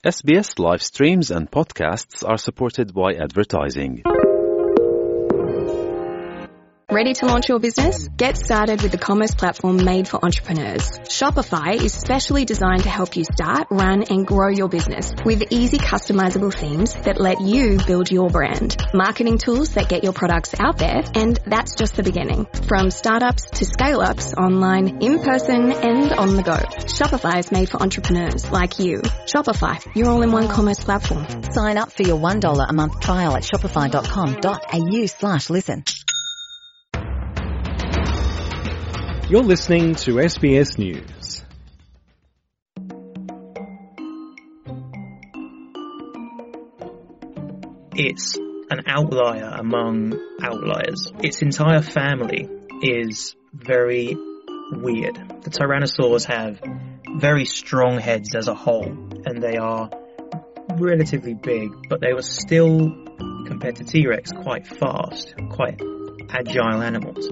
SBS live streams and podcasts are supported by advertising. Ready to launch your business? Get started with the commerce platform made for entrepreneurs. Shopify is specially designed to help you start, run, and grow your business with easy customizable themes that let you build your brand, marketing tools that get your products out there, and that's just the beginning. From startups to scale-ups, online, in person, and on the go. Shopify is made for entrepreneurs like you. Shopify, your all-in-one commerce platform. Sign up for your $1 a month trial at shopify.com.au/listen. You're listening to SBS News. It's an outlier among outliers. Its entire family is very weird. The tyrannosaurs have very strong heads as a whole, and they are relatively big, but they were still, compared to T-Rex, quite fast, quite agile animals.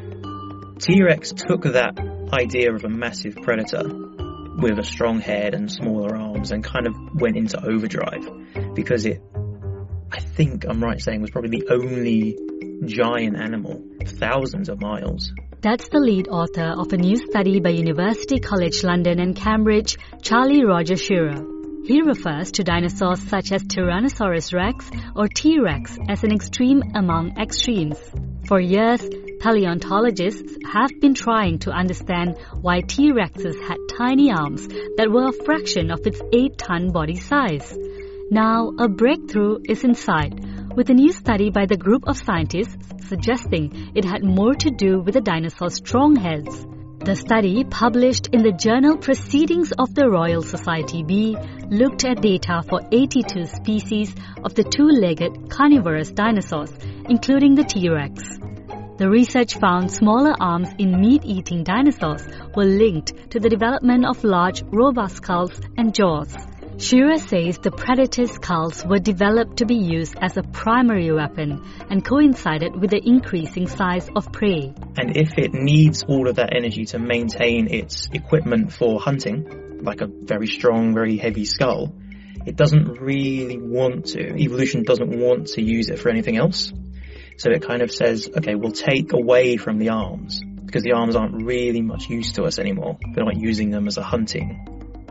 T-Rex took that idea of a massive predator with a strong head and smaller arms and kind of went into overdrive because it, I think I'm right saying, was probably the only giant animal thousands of miles. That's the lead author of a new study by University College London and Cambridge, Charlie Roger Shearer. He refers to dinosaurs such as Tyrannosaurus rex or T-Rex as an extreme among extremes. For years, paleontologists have been trying to understand why T-Rexes had tiny arms that were a fraction of its 8-ton body size. Now, a breakthrough is in sight, with a new study by the group of scientists suggesting it had more to do with the dinosaurs' strong heads. The study, published in the journal Proceedings of the Royal Society B, looked at data for 82 species of the two-legged carnivorous dinosaurs, including the T-Rex. The research found smaller arms in meat-eating dinosaurs were linked to the development of large, robust skulls and jaws. Shearer says the predator skulls were developed to be used as a primary weapon and coincided with the increasing size of prey. And if it needs all of that energy to maintain its equipment for hunting, like a very strong, very heavy skull, it doesn't really want to. Evolution doesn't want to use it for anything else. So it kind of says, okay, we'll take away from the arms because the arms aren't really much use to us anymore. We're not using them as a hunting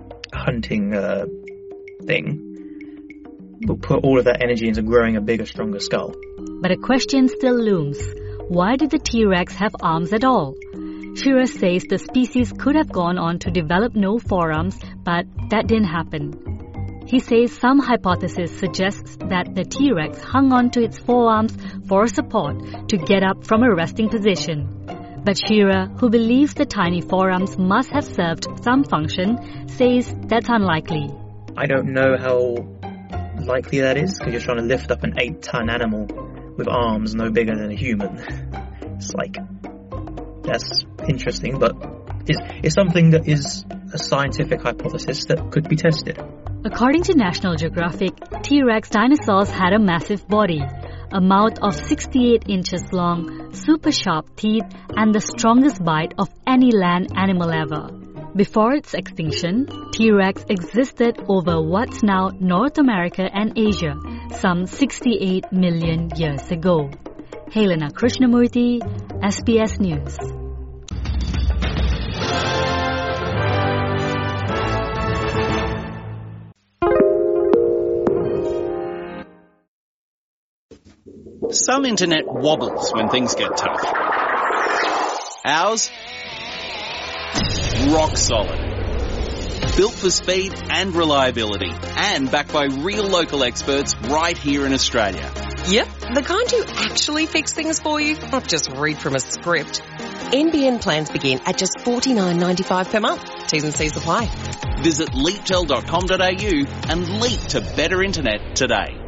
thing. We'll put all of that energy into growing a bigger, stronger skull. But a question still looms. Why did the T-Rex have arms at all? Shearer says the species could have gone on to develop no forearms, but that didn't happen. He says some hypothesis suggests that the T-Rex hung on to its forearms for support to get up from a resting position. But Shearer, who believes the tiny forearms must have served some function, says that's unlikely. I don't know how likely that is, because you're trying to lift up an 8-ton animal with arms no bigger than a human. It's like, that's interesting, but it's something that is a scientific hypothesis that could be tested. According to National Geographic, T-Rex dinosaurs had a massive body, a mouth of 68 inches long, super sharp teeth, and the strongest bite of any land animal ever. Before its extinction, T-Rex existed over what's now North America and Asia, some 68 million years ago. Helena Krishnamurthy, SBS News. Some internet wobbles when things get tough. Ours? Rock solid. Built for speed and reliability, and backed by real local experts right here in Australia. Yep, the kind who actually fix things for you, not just read from a script. NBN plans begin at just $49.95 per month. T's and C's apply. Visit leaptel.com.au and leap to better internet today.